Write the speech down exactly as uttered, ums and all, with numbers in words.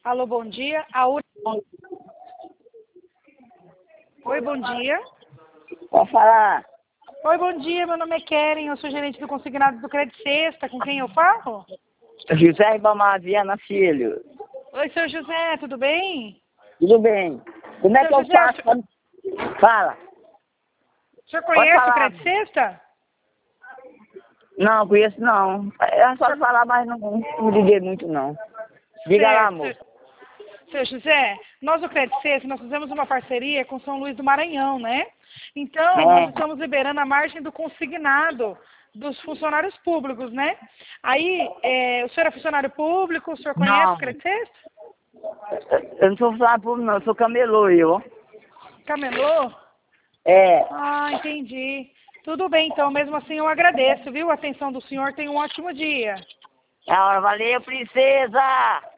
Alô, bom dia. A U... Oi, bom dia. Pode falar. Oi, bom dia. Meu nome é Keren, eu sou gerente do consignado do Crédito Sexta. Com quem eu falo? José Ribamar Viana Filho. Oi, seu José, tudo bem? Tudo bem? Como é Seu que eu José, faço? o senhor, Fala. o senhor Pode conhece o falar. Crédito Sexta? Não, conheço não. É só Senhor- falar, mas não, não liguei muito não. Diga lá, Certo. amor. Seu, seu José, nós do Crédito Sexta, nós fizemos uma parceria com São Luís do Maranhão, né? Então, nós É. estamos liberando a margem do consignado dos funcionários públicos, né? Aí, é, o senhor é funcionário público, o senhor conhece Não. o Crédito Sexta? Eu não sou funcionário público não, eu sou camelô, eu. Camelô? É. Ah, entendi. Tudo bem, então, mesmo assim eu agradeço, viu? A atenção do senhor, tenha um ótimo dia. Ah, valeu, princesa!